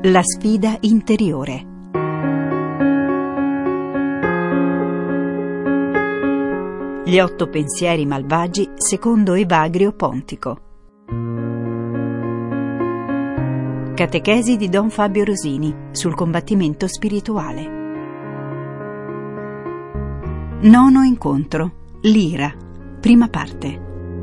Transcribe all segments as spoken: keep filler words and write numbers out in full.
La sfida interiore. Gli otto pensieri malvagi secondo Evagrio Pontico. Catechesi di Don Fabio Rosini sul combattimento spirituale. Nono incontro. L'ira. Prima parte.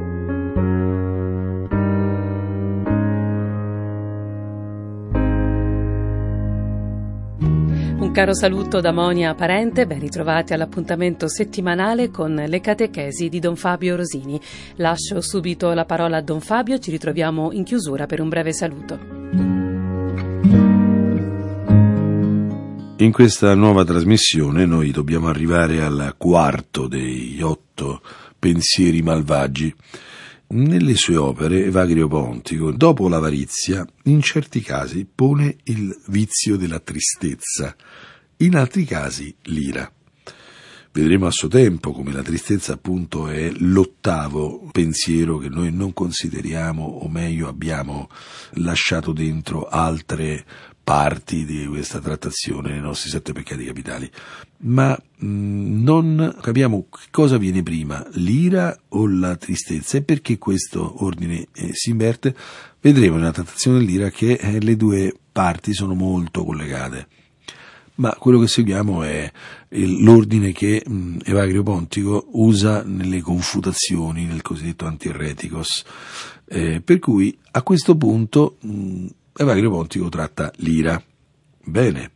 Un caro saluto da Monia Parente, ben ritrovati all'appuntamento settimanale con le catechesi di Don Fabio Rosini. Lascio subito la parola a Don Fabio, ci ritroviamo in chiusura per un breve saluto. In questa nuova trasmissione noi dobbiamo arrivare al quarto degli otto pensieri malvagi. Nelle sue opere Evagrio Pontico, dopo l'avarizia, in certi casi pone il vizio della tristezza, in altri casi l'ira. Vedremo a suo tempo come la tristezza appunto è l'ottavo pensiero che noi non consideriamo, o meglio abbiamo lasciato dentro altre parti di questa trattazione nei nostri sette peccati capitali, ma mh, non capiamo cosa viene prima, l'ira o la tristezza, e perché questo ordine eh, si inverte. Vedremo nella trattazione dell'ira che eh, le due parti sono molto collegate, ma quello che seguiamo è il, l'ordine che mh, Evagrio Pontico usa nelle confutazioni, nel cosiddetto antiereticos, eh, per cui a questo punto mh, Evagrio Pontico tratta l'ira. Bene.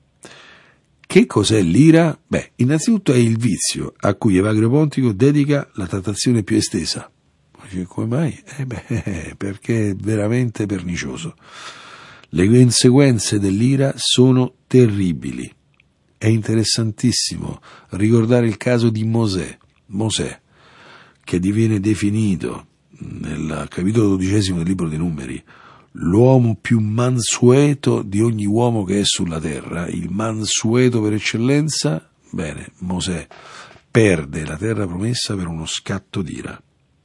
Che cos'è l'ira? Beh, innanzitutto è il vizio a cui Evagrio Pontico dedica la trattazione più estesa. Come mai? Eh beh, perché è veramente pernicioso. Le conseguenze dell'ira sono terribili. È interessantissimo ricordare il caso di Mosè. Mosè, che diviene definito nel capitolo dodicesimo del libro dei Numeri l'uomo più mansueto di ogni uomo che è sulla terra, il mansueto per eccellenza. Bene, Mosè perde la terra promessa per uno scatto d'ira.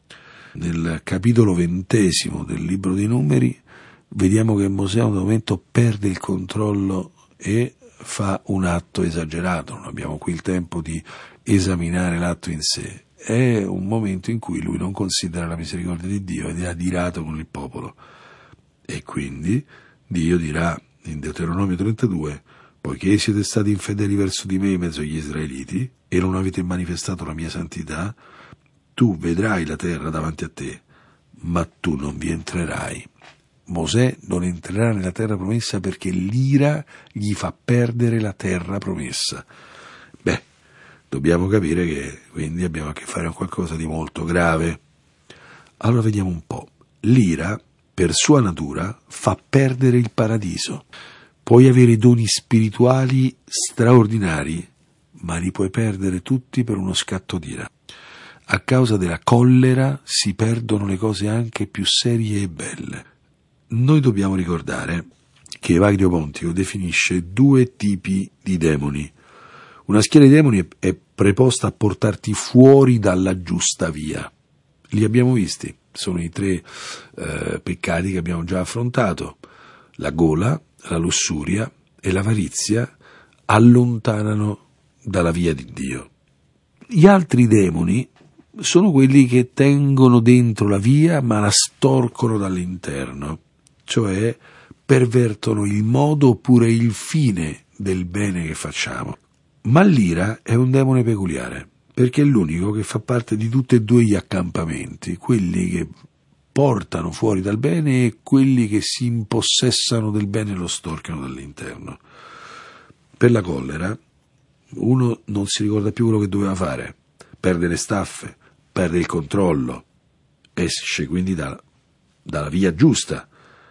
Nel capitolo ventesimo del libro dei Numeri vediamo che Mosè a un momento perde il controllo e fa un atto esagerato. Non abbiamo qui il tempo di esaminare l'atto in sé. È un momento in cui lui non considera la misericordia di Dio ed è adirato con il popolo. E quindi Dio dirà in Deuteronomio trentadue: poiché siete stati infedeli verso di me in mezzo agli israeliti e non avete manifestato la mia santità, tu vedrai la terra davanti a te, ma tu non vi entrerai. Mosè non entrerà nella terra promessa perché l'ira gli fa perdere la terra promessa. Beh, dobbiamo capire che quindi abbiamo a che fare con qualcosa di molto grave. Allora vediamo un po'. L'ira, per sua natura, fa perdere il paradiso. Puoi avere doni spirituali straordinari, ma li puoi perdere tutti per uno scatto d'ira. A causa della collera si perdono le cose anche più serie e belle. Noi dobbiamo ricordare che Evagrio Pontico definisce due tipi di demoni. Una schiera di demoni è preposta a portarti fuori dalla giusta via. Li abbiamo visti. Sono i tre eh, peccati che abbiamo già affrontato. La gola, la lussuria e l'avarizia allontanano dalla via di Dio. Gli altri demoni sono quelli che tengono dentro la via ma la storcono dall'interno, cioè pervertono il modo oppure il fine del bene che facciamo. Ma l'ira è un demone peculiare, perché è l'unico che fa parte di tutti e due gli accampamenti, quelli che portano fuori dal bene e quelli che si impossessano del bene e lo storcano dall'interno. Per la collera, uno non si ricorda più quello che doveva fare, perde le staffe, perde il controllo, esce quindi da, dalla via giusta,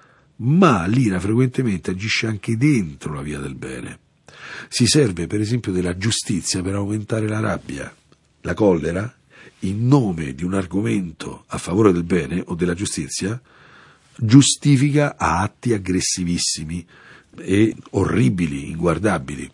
ma l'ira frequentemente agisce anche dentro la via del bene. Si serve per esempio della giustizia per aumentare la rabbia. La collera, in nome di un argomento a favore del bene o della giustizia, giustifica atti aggressivissimi e orribili, inguardabili.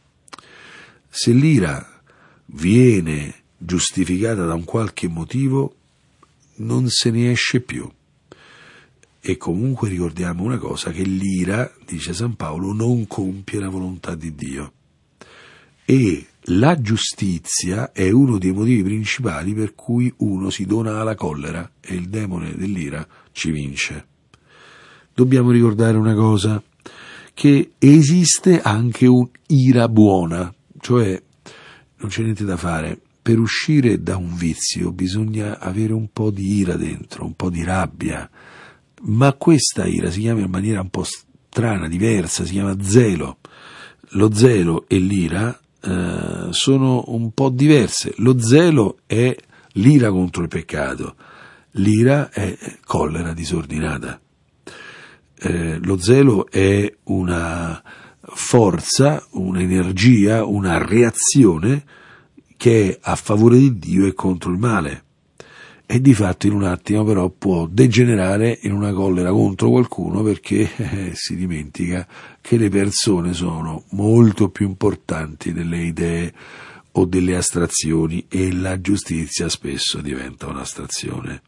Se l'ira viene giustificata da un qualche motivo, non se ne esce più. E comunque ricordiamo una cosa, che l'ira, dice San Paolo, non compie la volontà di Dio. E la giustizia è uno dei motivi principali per cui uno si dona alla collera e il demone dell'ira ci vince. Dobbiamo ricordare una cosa, che esiste anche un'ira buona, cioè non c'è niente da fare. Per uscire da un vizio bisogna avere un po' di ira dentro, un po' di rabbia, ma questa ira si chiama in maniera un po' strana, diversa, si chiama zelo. Lo zelo e l'ira eh, sono un po' diverse. Lo zelo è l'ira contro il peccato, l'ira è collera disordinata. Eh, lo zelo è una forza, un'energia, una reazione che è a favore di Dio e contro il male. E di fatto in un attimo però può degenerare in una collera contro qualcuno, perché eh, si dimentica che le persone sono molto più importanti delle idee o delle astrazioni, e la giustizia spesso diventa un'astrazione.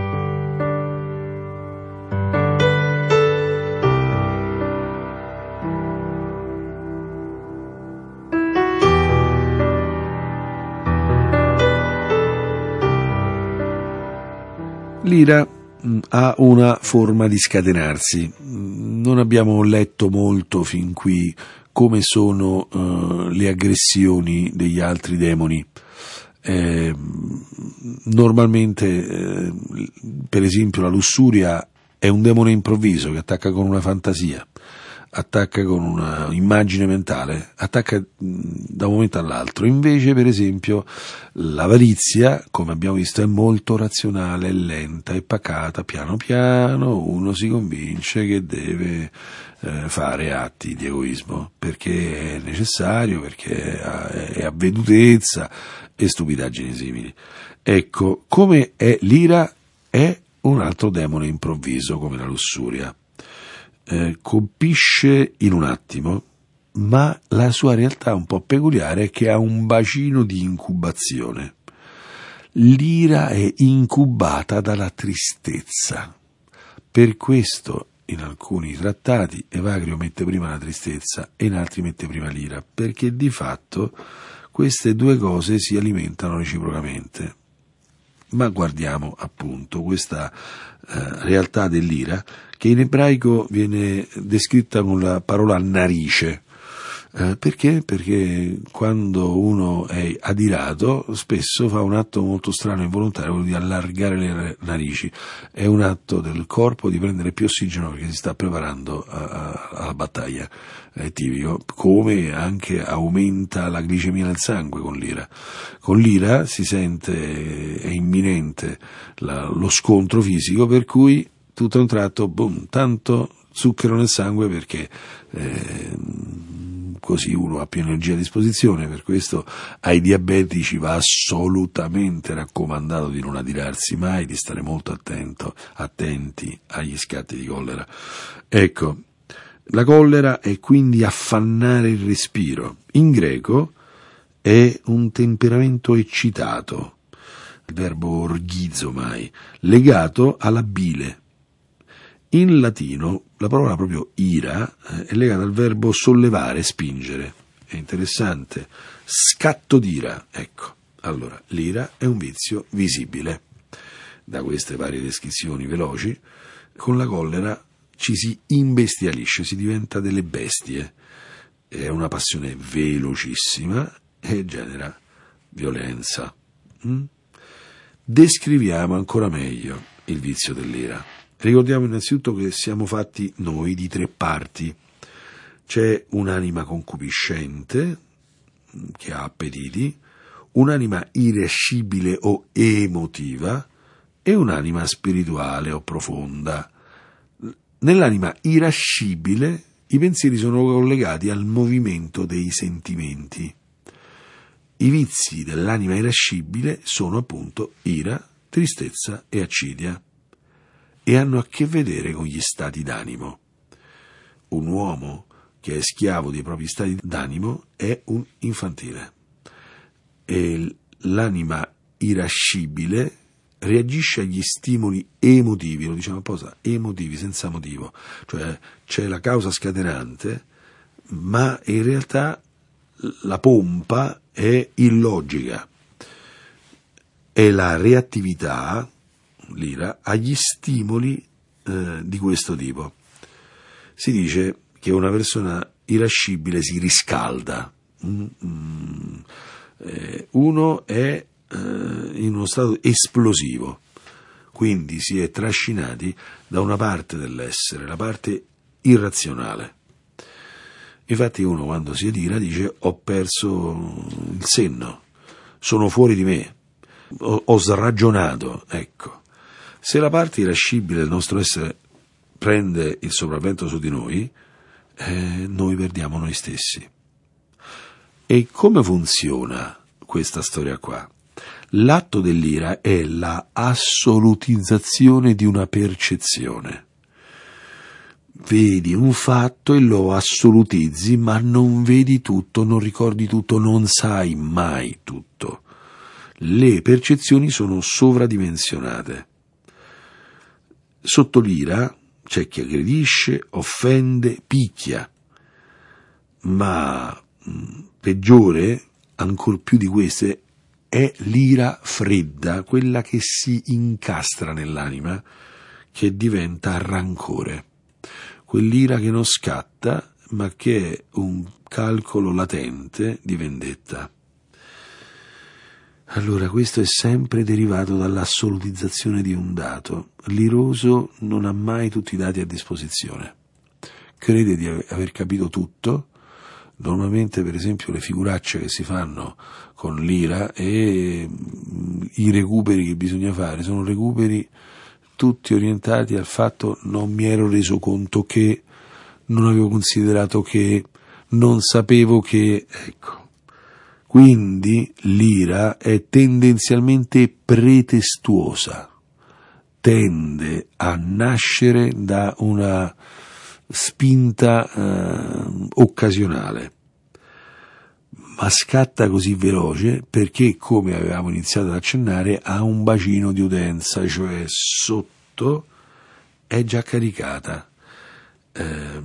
L'ira ha una forma di scatenarsi. Non abbiamo letto molto fin qui come sono uh, le aggressioni degli altri demoni. Eh, normalmente, eh, per esempio, la lussuria è un demone improvviso che attacca con una fantasia, attacca con una immagine mentale, attacca da un momento all'altro. Invece, per esempio, l'avarizia, come abbiamo visto, è molto razionale, è lenta e pacata. Piano piano uno si convince che deve eh, fare atti di egoismo perché è necessario, perché è avvedutezza e stupidaggini simili. Ecco, come è l'ira, è un altro demone improvviso come la lussuria. Eh, colpisce in un attimo, ma la sua realtà un po' peculiare è che ha un bacino di incubazione. L'ira è incubata dalla tristezza. Per questo in alcuni trattati Evagrio mette prima la tristezza e in altri mette prima l'ira, perché di fatto queste due cose si alimentano reciprocamente. Ma guardiamo appunto questa eh, realtà dell'ira, che in ebraico viene descritta con la parola narice. Eh, perché? Perché quando uno è adirato spesso fa un atto molto strano e involontario, quello di allargare le narici. È un atto del corpo di prendere più ossigeno perché si sta preparando a, a, alla battaglia. È tipico, come anche aumenta la glicemia nel sangue con l'ira. Con l'ira si sente, è imminente la, lo scontro fisico, per cui tutto a un tratto, boom, tanto zucchero nel sangue, perché eh, così uno ha più energia a disposizione. Per questo ai diabetici va assolutamente raccomandato di non adirarsi mai, di stare molto attento, attenti agli scatti di collera. Ecco, la collera è quindi affannare il respiro. In greco è un temperamento eccitato, il verbo orghizomai, legato alla bile. In latino la parola proprio ira è legata al verbo sollevare, spingere. È interessante. Scatto d'ira. Ecco, allora, l'ira è un vizio visibile. Da queste varie descrizioni veloci, con la collera ci si imbestialisce, si diventa delle bestie. È una passione velocissima e genera violenza. Mm? Descriviamo ancora meglio il vizio dell'ira. Ricordiamo innanzitutto che siamo fatti noi di tre parti. C'è un'anima concupiscente, che ha appetiti, un'anima irascibile o emotiva e un'anima spirituale o profonda. Nell'anima irascibile i pensieri sono collegati al movimento dei sentimenti. I vizi dell'anima irascibile sono appunto ira, tristezza e accidia, e hanno a che vedere con gli stati d'animo. Un uomo che è schiavo dei propri stati d'animo è un infantile, e l'anima irascibile reagisce agli stimoli emotivi, lo diciamo apposta, emotivi, senza motivo, cioè c'è la causa scatenante, ma in realtà la pompa è illogica, è la reattività, l'ira, agli stimoli eh, di questo tipo. Si dice che una persona irascibile si riscalda. Mm, mm, eh, uno è eh, in uno stato esplosivo, quindi si è trascinati da una parte dell'essere, la parte irrazionale. Infatti uno quando si adira dice: ho perso il senno, sono fuori di me, ho, ho sragionato. Ecco, se la parte irascibile del nostro essere prende il sopravvento su di noi, eh, noi perdiamo noi stessi. E come funziona questa storia qua? L'atto dell'ira è la assolutizzazione di una percezione. Vedi un fatto e lo assolutizzi, ma non vedi tutto, non ricordi tutto, non sai mai tutto. Le percezioni sono sovradimensionate. Sotto l'ira c'è chi aggredisce, offende, picchia, ma mh, peggiore, ancor più di queste, è l'ira fredda, quella che si incastra nell'anima, che diventa rancore. Quell'ira che non scatta, ma che è un calcolo latente di vendetta. Allora, questo è sempre derivato dall'assolutizzazione di un dato. L'iroso non ha mai tutti i dati a disposizione. Crede di aver capito tutto. Normalmente, per esempio, le figuracce che si fanno con l'ira e i recuperi che bisogna fare sono recuperi tutti orientati al fatto: non mi ero reso conto che, non avevo considerato che, non sapevo che, ecco. Quindi l'ira è tendenzialmente pretestuosa, tende a nascere da una spinta eh, occasionale, ma scatta così veloce perché, come avevamo iniziato ad accennare, ha un bacino di utenza, cioè sotto è già caricata. Eh,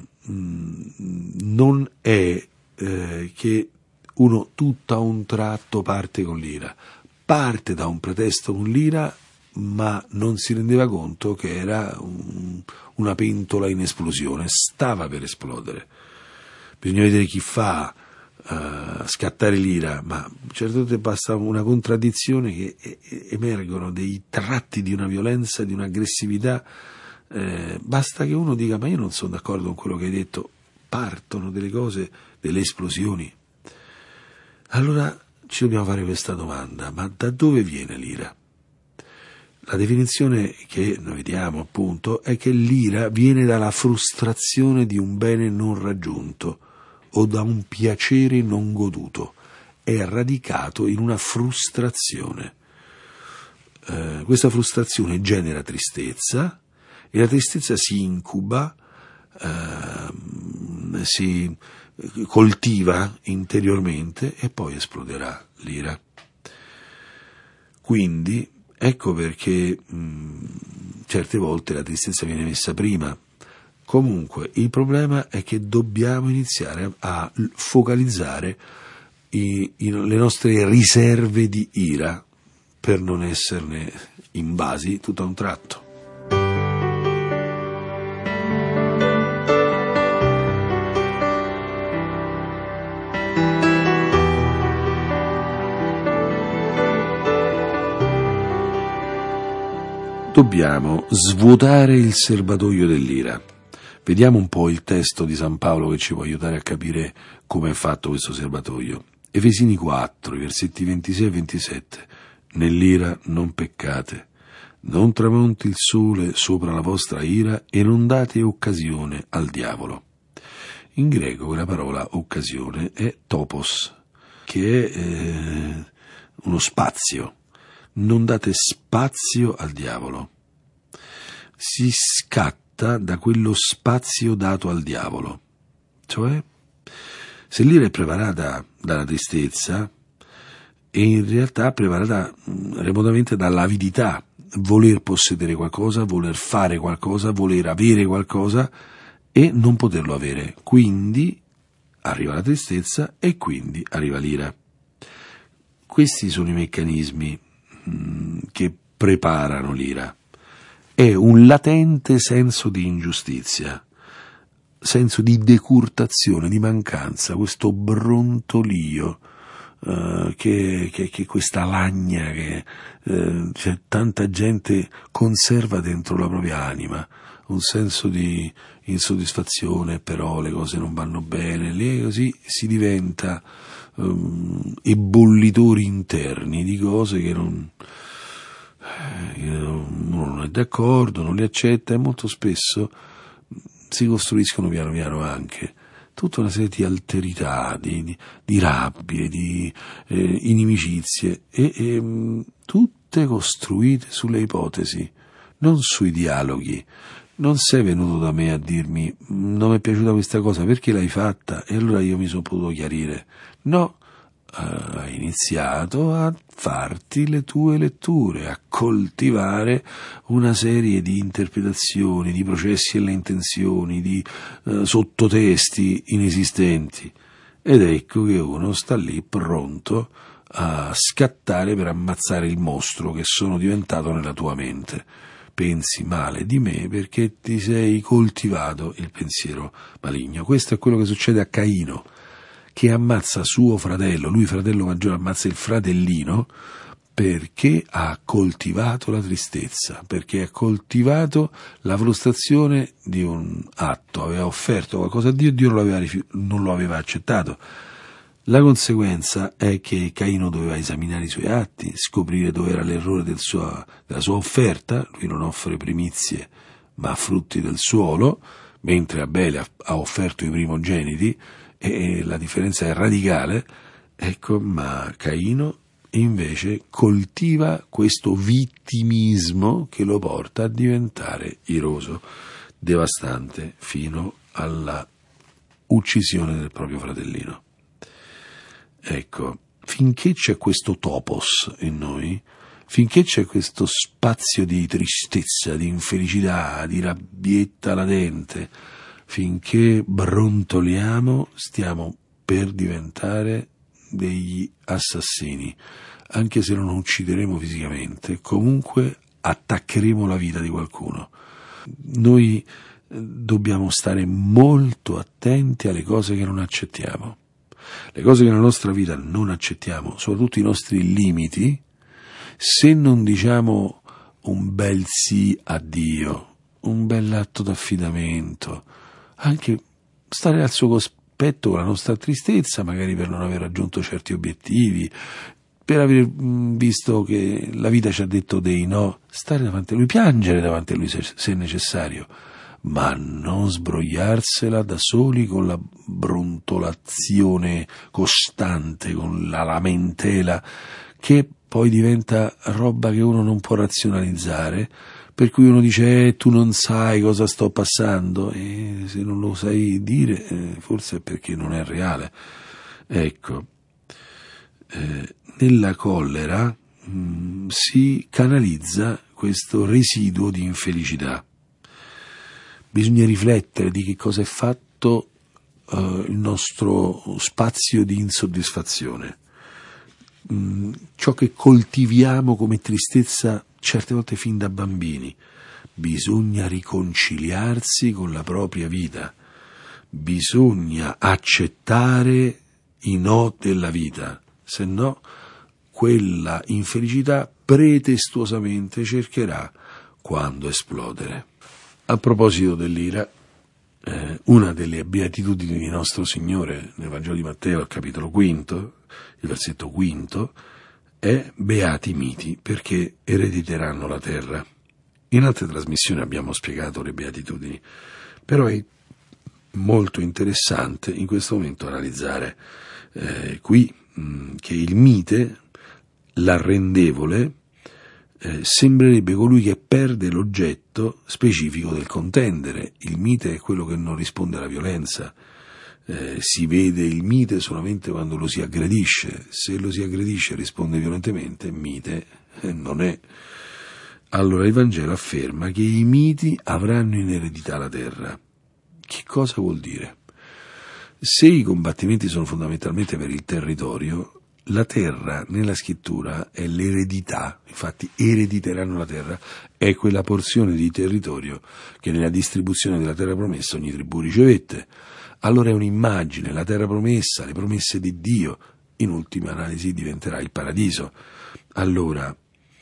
non è eh, che uno tutto a un tratto parte con l'ira, parte da un pretesto con l'ira, ma non si rendeva conto che era un, una pentola in esplosione, stava per esplodere. Bisogna vedere chi fa uh, scattare l'ira, ma certe volte basta una contraddizione che e, e, emergono dei tratti di una violenza, di un'aggressività, eh, basta che uno dica: ma io non sono d'accordo con quello che hai detto, partono delle cose, delle esplosioni. Allora ci dobbiamo fare questa domanda: ma da dove viene l'ira? La definizione che noi vediamo, appunto, è che l'ira viene dalla frustrazione di un bene non raggiunto o da un piacere non goduto. È radicato in una frustrazione. Eh, questa frustrazione genera tristezza e la tristezza si incuba, eh, si coltiva interiormente e poi esploderà l'ira. Quindi ecco perché mh, certe volte la tristezza viene messa prima. Comunque il problema è che dobbiamo iniziare a focalizzare i, i, le nostre riserve di ira per non esserne invasi tutto a un tratto. Dobbiamo svuotare il serbatoio dell'ira. Vediamo un po' il testo di San Paolo che ci può aiutare a capire come è fatto questo serbatoio. Efesini quattro, versetti ventisei e ventisette. Nell'ira non peccate, non tramonti il sole sopra la vostra ira e non date occasione al diavolo. In greco quella parola occasione è topos, che è eh, uno spazio. Non date spazio al diavolo. Si scatta da quello spazio dato al diavolo. Cioè, se l'ira è preparata dalla tristezza, è in realtà preparata remotamente dall'avidità, voler possedere qualcosa, voler fare qualcosa, voler avere qualcosa e non poterlo avere. Quindi arriva la tristezza e quindi arriva l'ira. Questi sono i meccanismi mh, che preparano l'ira. È un latente senso di ingiustizia, senso di decurtazione, di mancanza, questo brontolio, uh, che, che, che questa lagna che uh, cioè, tanta gente conserva dentro la propria anima, un senso di insoddisfazione, però le cose non vanno bene, lì così si diventa um, ebollitori interni di cose che non, eh, uno non è d'accordo, non li accetta, e molto spesso si costruiscono piano piano anche tutta una serie di alterità, di, di, di rabbie, di eh, inimicizie, e, e mh, tutte costruite sulle ipotesi, non sui dialoghi. Non sei venuto da me a dirmi non mi è piaciuta questa cosa, perché l'hai fatta? E allora io mi sono potuto chiarire. No, hai iniziato a farti le tue letture, a coltivare una serie di interpretazioni, di processi e le intenzioni, di uh, sottotesti inesistenti. Ed ecco che uno sta lì pronto a scattare per ammazzare il mostro che sono diventato nella tua mente. Pensi male di me perché ti sei coltivato il pensiero maligno. Questo è quello che succede a Caino, che ammazza suo fratello, lui fratello maggiore ammazza il fratellino perché ha coltivato la tristezza, perché ha coltivato la frustrazione di un atto, aveva offerto qualcosa a Dio e Dio non, l'aveva rifiut- non lo aveva accettato. La conseguenza è che Caino doveva esaminare i suoi atti, scoprire dove era l'errore del sua, della sua offerta. Lui non offre primizie ma frutti del suolo, mentre Abele ha, ha offerto i primogeniti, e la differenza è radicale. Ecco, ma Caino invece coltiva questo vittimismo che lo porta a diventare iroso, devastante, fino alla uccisione del proprio fratellino. Ecco, finché c'è questo topos in noi, finché c'è questo spazio di tristezza, di infelicità, di rabbietta latente, finché brontoliamo, stiamo per diventare degli assassini. Anche se non uccideremo fisicamente, comunque attaccheremo la vita di qualcuno. Noi dobbiamo stare molto attenti alle cose che non accettiamo. Le cose che nella nostra vita non accettiamo, soprattutto i nostri limiti, se non diciamo un bel sì a Dio, un bel atto d'affidamento, anche stare al suo cospetto con la nostra tristezza, magari per non aver raggiunto certi obiettivi, per aver visto che la vita ci ha detto dei no, stare davanti a Lui, piangere davanti a Lui se, se è necessario, ma non sbrogliarsela da soli con la brontolazione costante, con la lamentela, che poi diventa roba che uno non può razionalizzare, per cui uno dice eh, tu non sai cosa sto passando, e se non lo sai dire eh, forse è perché non è reale. Ecco, eh, nella collera mh, si canalizza questo residuo di infelicità. Bisogna riflettere di che cosa è fatto uh, il nostro spazio di insoddisfazione. Mm, ciò che coltiviamo come tristezza certe volte fin da bambini. Bisogna riconciliarsi con la propria vita. Bisogna accettare i no della vita, se no quella infelicità pretestuosamente cercherà quando esplodere. A proposito dell'ira, eh, una delle beatitudini di nostro Signore nel Vangelo di Matteo, al capitolo quinto, il versetto quinto, è beati i miti perché erediteranno la terra. In altre trasmissioni abbiamo spiegato le beatitudini, però è molto interessante in questo momento analizzare eh, qui mh, che il mite, l'arrendevole, Eh, sembrerebbe colui che perde l'oggetto specifico del contendere. Il mite è quello che non risponde alla violenza. Eh, si vede il mite solamente quando lo si aggredisce. Se lo si aggredisce e risponde violentemente, mite eh, non è. Allora il Vangelo afferma che i miti avranno in eredità la terra. Che cosa vuol dire? Se i combattimenti sono fondamentalmente per il territorio, la terra nella scrittura è l'eredità, infatti erediteranno la terra, è quella porzione di territorio che nella distribuzione della terra promessa ogni tribù ricevette. Allora è un'immagine, la terra promessa, le promesse di Dio, in ultima analisi diventerà il paradiso. Allora,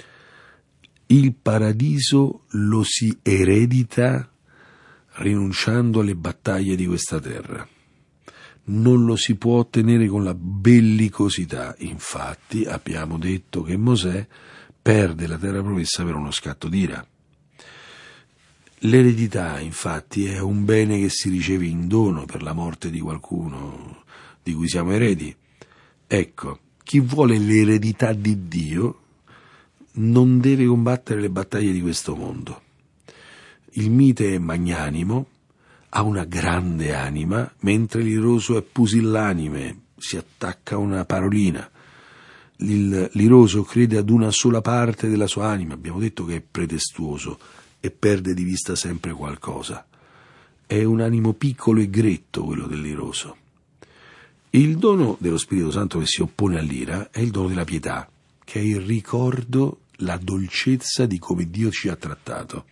il paradiso lo si eredita rinunciando alle battaglie di questa terra. Non lo si può ottenere con la bellicosità. Infatti abbiamo detto che Mosè perde la terra promessa per uno scatto d'ira. L'eredità, infatti, è un bene che si riceve in dono per la morte di qualcuno di cui siamo eredi. Ecco, chi vuole l'eredità di Dio non deve combattere le battaglie di questo mondo. Il mite è magnanimo, ha una grande anima, mentre l'iroso è pusillanime, si attacca a una parolina. Il, l'iroso crede ad una sola parte della sua anima, abbiamo detto che è pretestuoso e perde di vista sempre qualcosa. È un animo piccolo e gretto quello dell'iroso. Il dono dello Spirito Santo che si oppone all'ira è il dono della pietà, che è il ricordo, la dolcezza di come Dio ci ha trattato.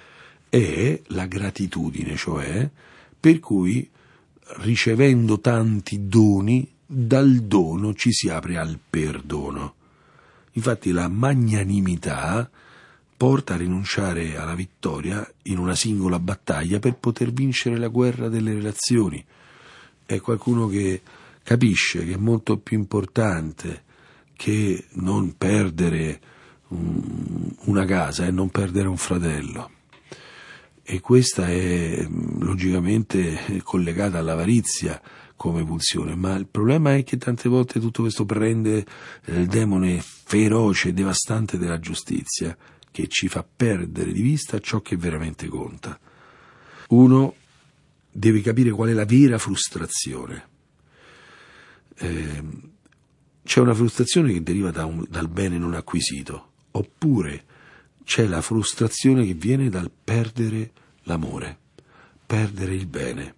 È la gratitudine, cioè, per cui ricevendo tanti doni, dal dono ci si apre al perdono. Infatti la magnanimità porta a rinunciare alla vittoria in una singola battaglia per poter vincere la guerra delle relazioni. È qualcuno che capisce che è molto più importante che non perdere un, una casa e non perdere un fratello. E questa è logicamente collegata all'avarizia come pulsione, ma il problema è che tante volte tutto questo prende il demone feroce e devastante della giustizia, che ci fa perdere di vista ciò che veramente conta. Uno deve capire qual è la vera frustrazione. Eh, c'è una frustrazione che deriva da un, dal bene non acquisito, oppure c'è la frustrazione che viene dal perdere l'amore, perdere il bene.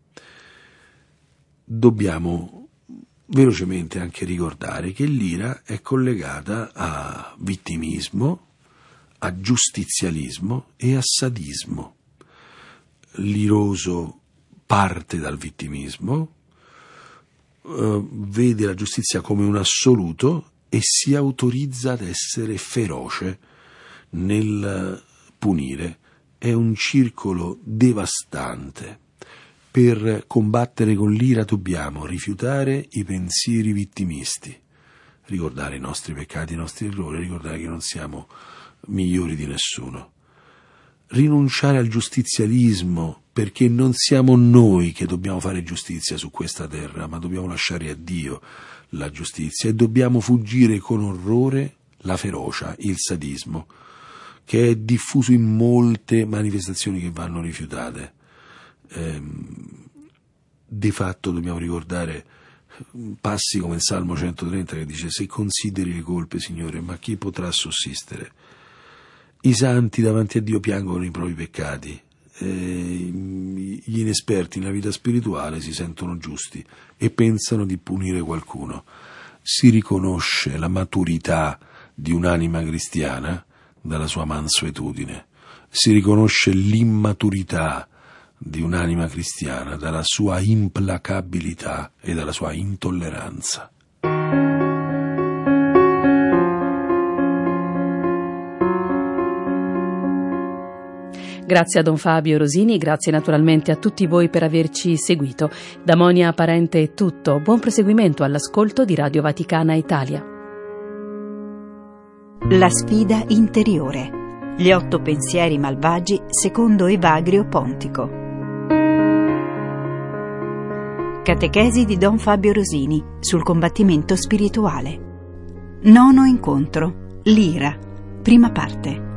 Dobbiamo velocemente anche ricordare che l'ira è collegata a vittimismo, a giustizialismo e a sadismo. L'iroso parte dal vittimismo, eh, vede la giustizia come un assoluto e si autorizza ad essere feroce nel punire. È un circolo devastante. Per combattere con l'ira dobbiamo rifiutare i pensieri vittimisti, ricordare i nostri peccati, i nostri errori, ricordare che non siamo migliori di nessuno. Rinunciare al giustizialismo, perché non siamo noi che dobbiamo fare giustizia su questa terra, ma dobbiamo lasciare a Dio la giustizia, e dobbiamo fuggire con orrore la ferocia, il sadismo, che è diffuso in molte manifestazioni che vanno rifiutate. Eh, di fatto dobbiamo ricordare passi come il Salmo centotrenta che dice: se consideri le colpe, Signore, ma chi potrà sussistere? I santi davanti a Dio piangono i propri peccati, eh, gli inesperti nella vita spirituale si sentono giusti e pensano di punire qualcuno. Si riconosce la maturità di un'anima cristiana dalla sua mansuetudine, si riconosce l'immaturità di un'anima cristiana dalla sua implacabilità e dalla sua intolleranza. Grazie a Don Fabio Rosini, grazie naturalmente a tutti voi per averci seguito. Da Monia Parente è tutto, buon proseguimento all'ascolto di Radio Vaticana Italia. La sfida interiore. Gli otto pensieri malvagi secondo Evagrio Pontico. Catechesi di Don Fabio Rosini sul combattimento spirituale. Nono incontro. L'ira. Prima parte.